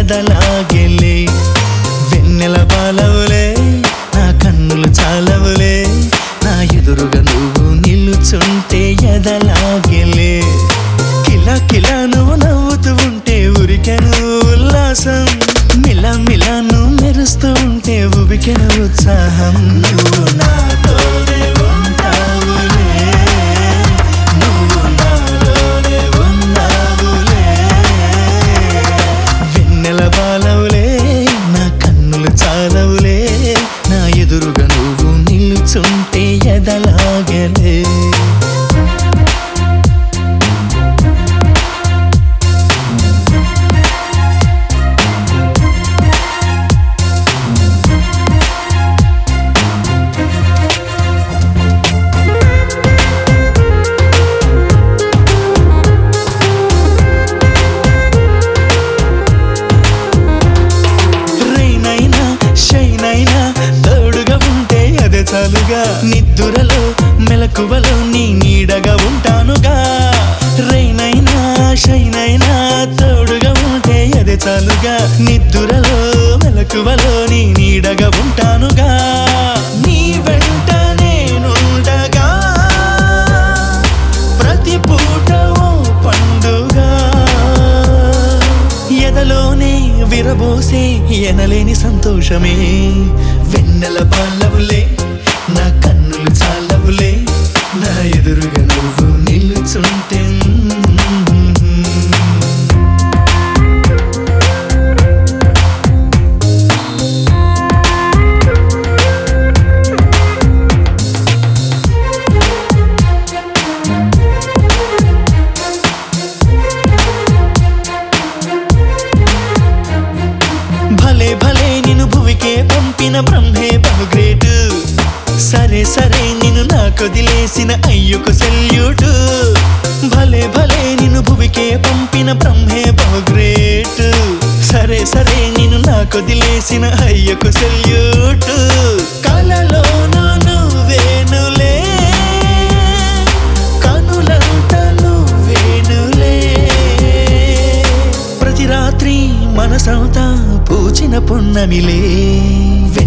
ఎదలాగెలే వెన్నెల పాలవులే నా కన్నులు చాలవులే నా ఎదురుగా నువ్వు నిలుచుంటే ఎదలాగెలే కిలా కిలా నువ్వు నవ్వుతూ ఉంటే ఉరికెను ఉల్లాసం మిలా మిలా నువ్వు మెరుస్తూ ఉంటే ఉబికెను ఉత్సాహం నువ్వు నాతోనే ఉంటావులే నువ్వు నాలోనే ఉన్నావులే వెన్నెల బాలవులే నా కన్నులు చాలవులే నా ఎదురుగా నువ్వు నిలుచుంటే ఎదలాగలే చాలుగా నిద్దురలో మెలకువలో నీ నీడగా ఉంటానుగా రైనైనా షైనైనా తోడుగా ఉంటే అదే చాలుగా నిద్దురలో మెలకువలో నీ నీడగా ఉంటానుగా నీ వెంట నేనుండగా ప్రతి పూట ఓ పండుగ ఎదలోనే విరబోసే ఎనలేని సంతోషమే వెన్నెల పాలవులే నా కన్నులు చాలవులే నా ఎదురుగా నువ్వు నిలుచుంటే భలే భలే నిన్ను భువికే పంపిన బ్రహ్మే బహు గ్రేటు సరే సరే నిన్ను నాకొదిలేసిన అయ్యకు సెల్యూటు భలే భలే నిన్ను భువికే పంపిన బ్రహ్మే బహు గ్రేటు సరే సరే నిన్ను నాకొదిలేసిన అయ్యకు సెల్యూటు కలలోనూ నువ్వేనులే కనులంట నువ్వేనులే ప్రతి రాత్రి మనసంతా పూచిన పున్నమిలే